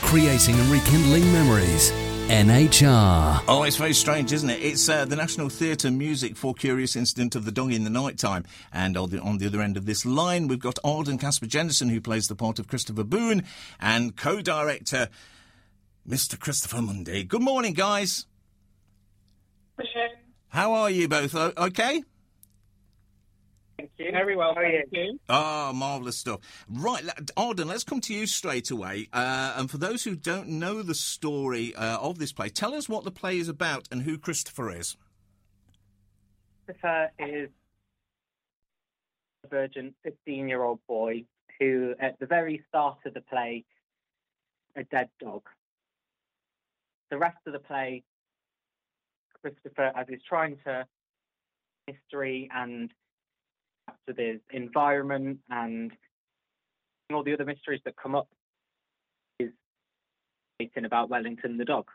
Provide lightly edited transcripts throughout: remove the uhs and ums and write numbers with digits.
creating and rekindling memories. NHR. Oh, it's very strange, isn't it? It's the National Theatre music for Curious Incident of the Dog in the Night Time. And on the other end of this line, we've got Arden Casper-Jennison, who plays the part of Christopher Boone, and co-director Mr. Christopher Mundy. Good morning, guys. How are you both? Okay? Thank you. Very well, thank you. Oh, marvellous stuff. Right, Arden, let's come to you straight away. And for those who don't know the story of this play, tell us what the play is about and who Christopher is. Christopher is a virgin 15-year-old boy who, at the very start of the play, a dead dog. The rest of the play, Christopher, as he's trying to mystery and to the environment and all the other mysteries that come up, is thinking about Wellington the dog.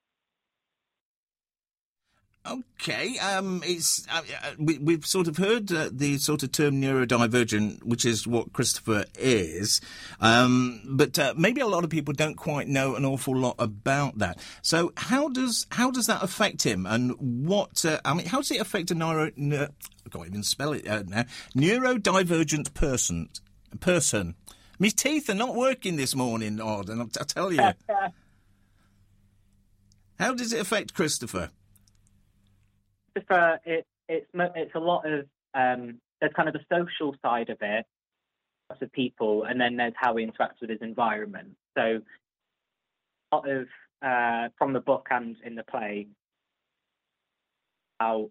Okay, we've sort of heard the sort of term neurodivergent, which is what Christopher is, but maybe a lot of people don't quite know an awful lot about that. So how does that affect him, and what? How does it affect a I can't even spell it now. Neurodivergent person. My teeth are not working this morning, Arden. I tell you. How does it affect Christopher? It's a lot of there's kind of the social side of it, lots of people, and then there's how he interacts with his environment. So a lot of from the book and in the play, how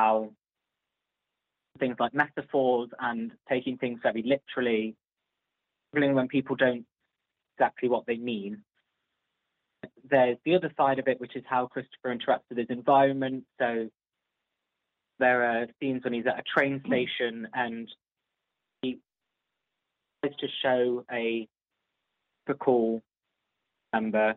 things like metaphors and taking things very literally, when people don't exactly what they mean. There's the other side of it, which is how Christopher interacts with his environment. So there are scenes when he's at a train station and he tries to show a typical member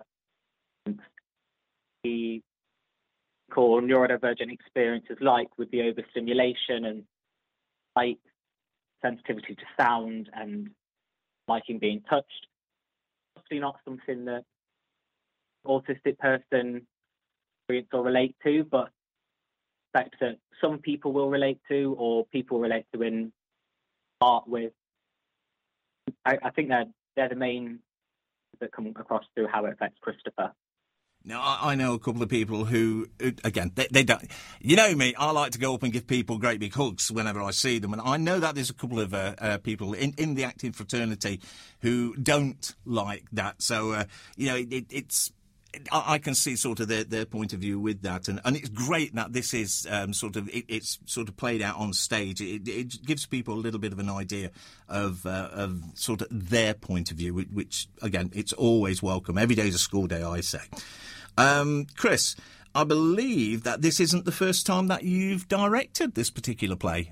the core neurodivergent experiences, like with the overstimulation and light sensitivity to sound and liking being touched. Obviously not something that autistic person experience or relate to, but that some people will relate to, or people relate to in art with. I think they're the main that come across through how it affects Christopher. Now, I know a couple of people who again, they don't... You know me, I like to go up and give people great big hugs whenever I see them, and I know that there's a couple of people in the acting fraternity who don't like that. So, it's... I can see sort of their point of view with that, and it's great that this is it's sort of played out on stage. It gives people a little bit of an idea of sort of their point of view, which again, it's always welcome. Every day's a school day, I say. Chris, I believe that this isn't the first time that you've directed this particular play.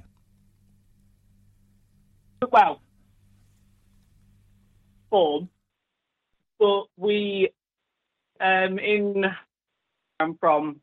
Well, but we. I'm from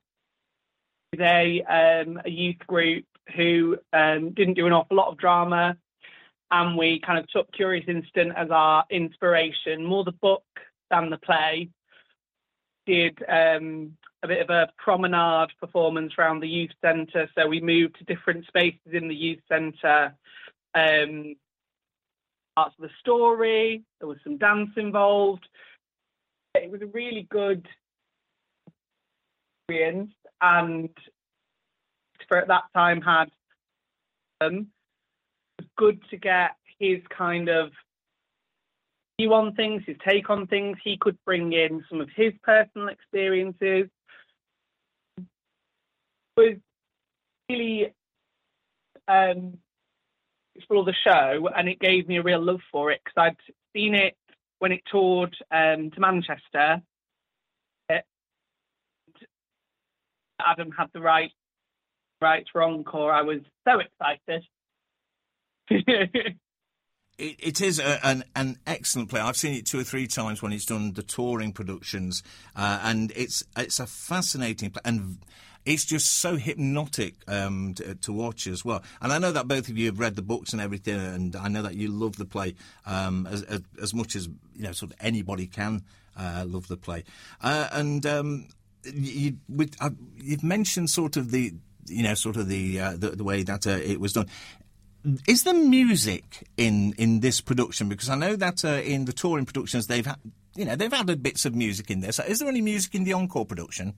a youth group who didn't do an awful lot of drama, and we kind of took Curious Incident as our inspiration, more the book than the play. Did a bit of a promenade performance around the youth centre, so we moved to different spaces in the youth centre. Parts of the story, there was some dance involved. It was a really good experience, and for at that time had it was good to get his kind of view on things, his take on things. He could bring in some of his personal experiences. It was really explore the show, and it gave me a real love for it because I'd seen it when it toured to Manchester. Adam had the right for encore. I was so excited. It is an excellent play. I've seen it 2 or 3 times when it's done the touring productions, and it's a fascinating play, and it's just so hypnotic to watch as well. And I know that both of you have read the books and everything, and I know that you love the play as much as sort of anybody can love the play. You've mentioned sort of the way that it was done. Is there music in this production? Because I know that in the touring productions they've added bits of music in there. So is there any music in the encore production?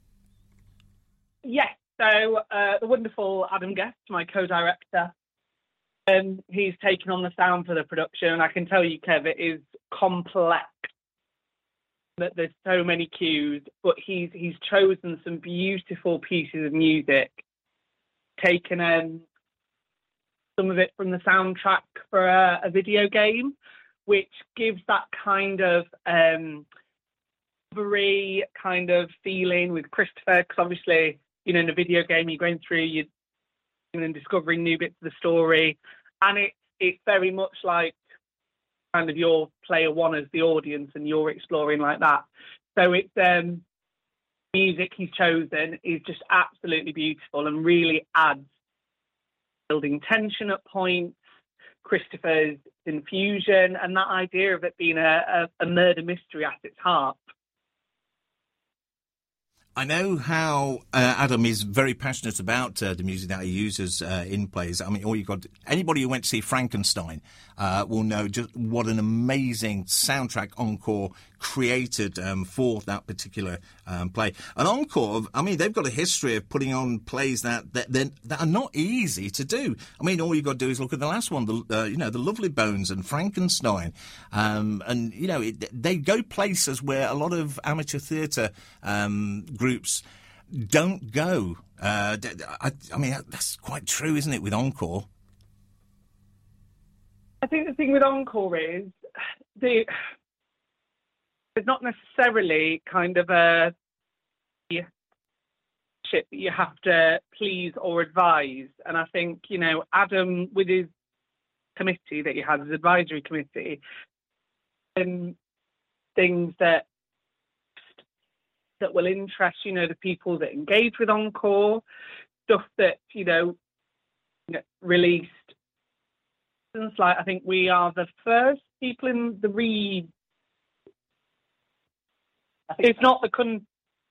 Yes. So the wonderful Adam Guest, my co-director, he's taken on the sound for the production, and I can tell you, Kev, it is complex. That there's so many cues, but he's chosen some beautiful pieces of music, taken some of it from the soundtrack for a video game, which gives that kind of very kind of feeling with Christopher, because obviously, you know, in a video game you're going through, you're and discovering new bits of the story, and it's very much like kind of your player one as the audience, and you're exploring like that. So it's music he's chosen is just absolutely beautiful and really adds, building tension at points, Christopher's infusion, and that idea of it being a murder mystery at its heart. I know how Adam is very passionate about the music that he uses in plays. I mean, anybody who went to see Frankenstein will know just what an amazing soundtrack Encore created for that particular play. And Encore, I mean, they've got a history of putting on plays that are not easy to do. I mean, all you've got to do is look at the last one, the Lovely Bones and Frankenstein, and you know they go places where a lot of amateur theatre groups don't go. I mean, that's quite true, isn't it, with Encore? I think the thing with Encore is there's not necessarily kind of a shit that you have to please or advise. And I think, you know, Adam, with his committee that he has, his advisory committee, and things that will interest, you know, the people that engage with Encore, stuff that, you know, released. Like, I think we are the first people in the It's not the country.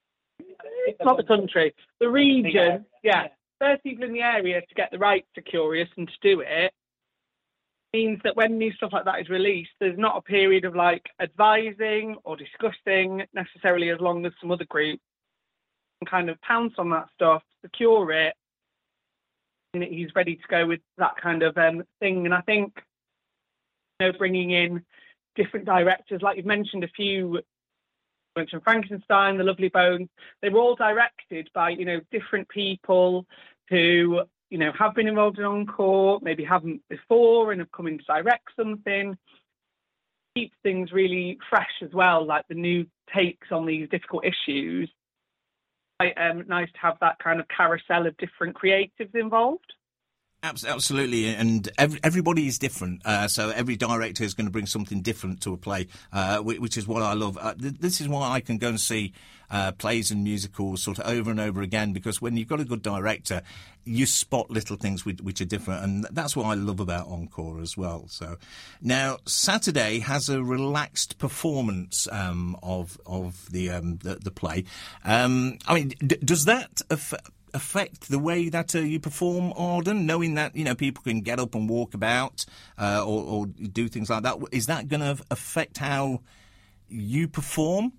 The region, yeah. First people in the area to get the rights to Curious and to do it means that when new stuff like that is released, there's not a period of like advising or discussing necessarily, as long as some other group can kind of pounce on that stuff, secure it, and he's ready to go with that kind of thing. And I think, you know, bringing in different directors, like you've mentioned a few. You mentioned Frankenstein, The Lovely Bones. They were all directed by, you know, different people who, you know, have been involved in Encore, maybe haven't before and have come in to direct something. Keeps things really fresh as well, like the new takes on these difficult issues. Quite nice to have that kind of carousel of different creatives involved. Absolutely, and everybody is different, so every director is going to bring something different to a play, which is what I love. This is why I can go and see plays and musicals sort of over and over again, because when you've got a good director, you spot little things which are different, and that's what I love about Encore as well. So now Saturday has a relaxed performance of the play. I mean, does that affect the way that you perform, Arden, knowing that, you know, people can get up and walk about or do things like that? Is that going to affect how you perform?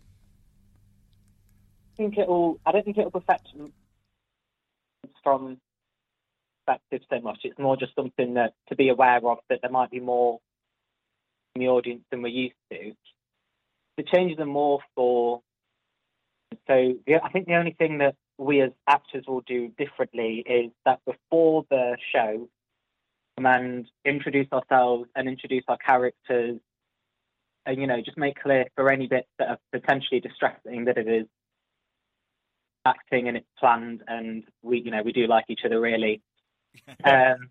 I don't think it'll affect from perspective so much. It's more just something that to be aware of, that there might be more in the audience than we're used to. The changes are more for. So I think the only thing that we as actors will do differently is that before the show, and introduce ourselves and introduce our characters, and, you know, just make clear for any bits that are potentially distracting that it is acting and it's planned, and we do like each other really. I'm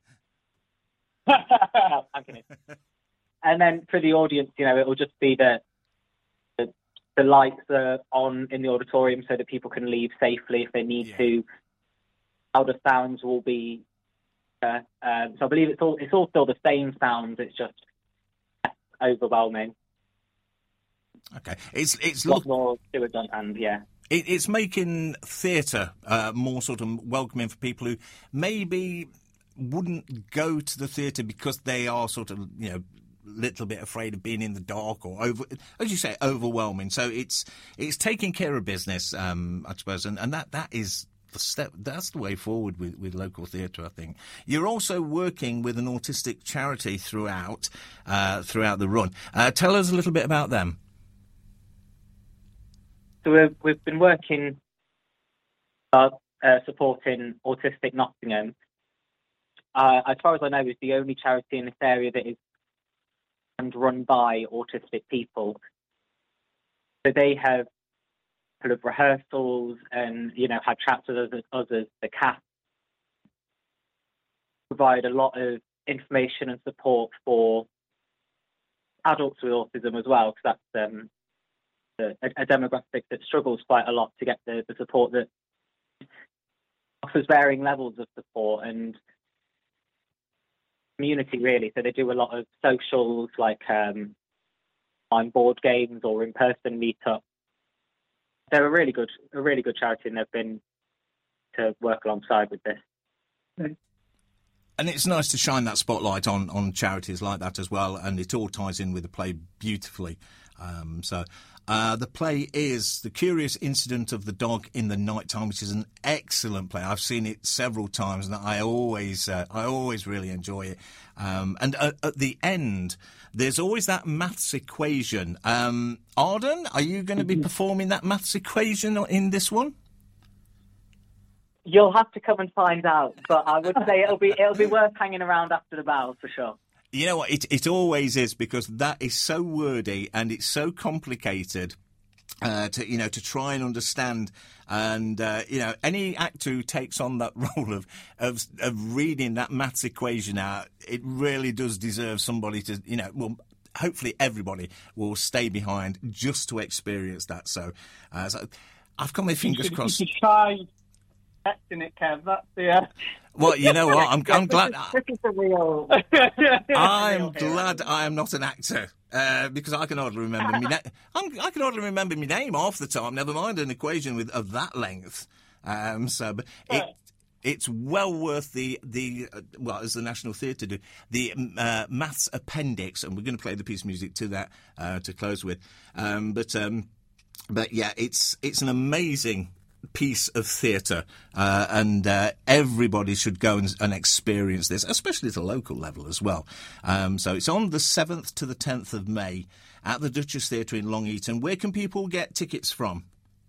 kidding. And then for the audience, you know, it will just be that the lights are on in the auditorium so that people can leave safely if they need to. Louder sounds will be so I believe it's all still the same sounds. It's just overwhelming. Okay, it's a lot more to it on hand, yeah. It's making theatre more sort of welcoming for people who maybe wouldn't go to the theatre because they are sort of, little bit afraid of being in the dark or as you say, overwhelming. So it's taking care of business, I suppose, and that is the step. That's the way forward with local theatre, I think. You're also working with an autistic charity throughout the run. Tell us a little bit about them. So we've been working supporting Autistic Nottingham. As far as I know, it's the only charity in this area that is run by autistic people. So they have sort of rehearsals and, had chats with others, the cast, provide a lot of information and support for adults with autism as well, because that's a demographic that struggles quite a lot to get the support that offers varying levels of support and community, really. So they do a lot of socials, like online board games or in-person meetups. They're a really good charity, and they've been to work alongside with this. And it's nice to shine that spotlight on charities like that as well, and it all ties in with the play beautifully. The play is The Curious Incident of the Dog in the Nighttime, which is an excellent play. I've seen it several times, and I always really enjoy it. And at the end, there's always that maths equation. Arden, are you going to be performing that maths equation in this one? You'll have to come and find out, but I would say it'll be worth hanging around after the battle for sure. You know what? It always is, because that is so wordy and it's so complicated to try and understand. And any actor who takes on that role of reading that maths equation out, it really does deserve somebody to hopefully everybody will stay behind just to experience that. So I've got my fingers crossed. You should try acting it, Kev. That's the. Well, you know what? I'm glad. This is the real. I'm glad I am not an actor because I can hardly remember my name. I can hardly remember my name half the time. Never mind an equation of that length. But it's well worth the as the National Theatre do, the maths appendix, and we're going to play the piece of music to that to close with. But yeah, it's an amazing piece of theatre, and everybody should go and experience this, especially at a local level as well. So it's on the 7th to the 10th of May at the Duchess Theatre in Long Eaton. Where can people get tickets from?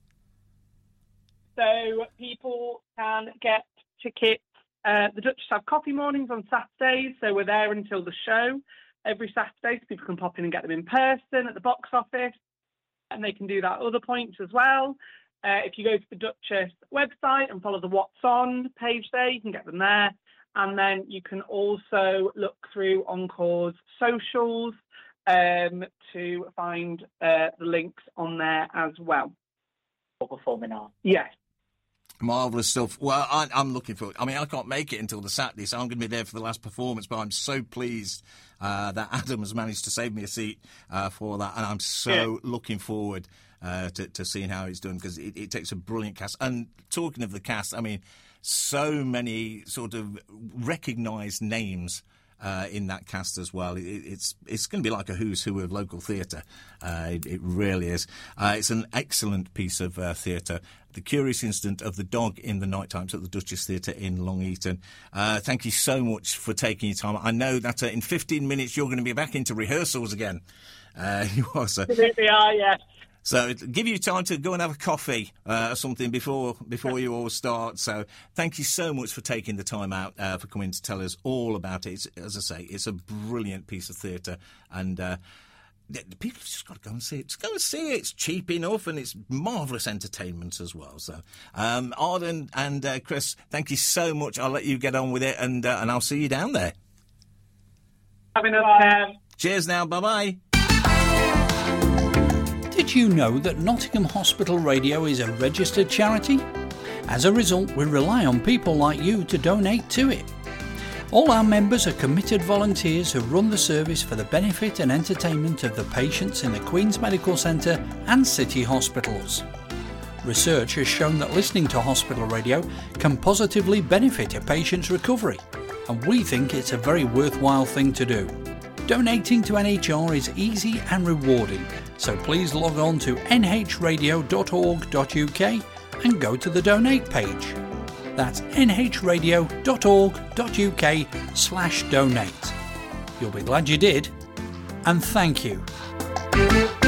So people can get tickets. The Duchess have coffee mornings on Saturdays, so we're there until the show every Saturday, so people can pop in and get them in person at the box office, and they can do that at other points as well. If you go to the Duchess website and follow the What's On page there, you can get them there. And then you can also look through Encore's socials to find the links on there as well. For performing art. Yes. Marvellous stuff. Well, I'm looking forward. I mean, I can't make it until the Saturday, so I'm going to be there for the last performance, but I'm so pleased that Adam has managed to save me a seat for that, and I'm so looking forward to seeing how it's done, because it takes a brilliant cast. And talking of the cast, I mean, so many sort of recognised names in that cast as well. It's going to be like a who's who of local theatre. It really is. It's an excellent piece of theatre. The Curious Incident of the Dog in the Night Times at the Duchess Theatre in Long Eaton. Thank you so much for taking your time. I know that in 15 minutes you're going to be back into rehearsals again. You are, so. Absolutely are, yes. So it'll give you time to go and have a coffee or something before you all start. So thank you so much for taking the time out for coming to tell us all about it. As I say, it's a brilliant piece of theatre, and people have just got to go and see it. Just go and see it. It's cheap enough, and it's marvellous entertainment as well. So Arden and Chris, thank you so much. I'll let you get on with it, and I'll see you down there. Having a Cheers now. Bye-bye. Did you know that Nottingham Hospital Radio is a registered charity? As a result, we rely on people like you to donate to it. All our members are committed volunteers who run the service for the benefit and entertainment of the patients in the Queen's Medical Centre and City hospitals. Research has shown that listening to hospital radio can positively benefit a patient's recovery, and we think it's a very worthwhile thing to do. Donating to NHR is easy and rewarding, so please log on to nhradio.org.uk and go to the donate page. That's nhradio.org.uk/donate. You'll be glad you did, and thank you.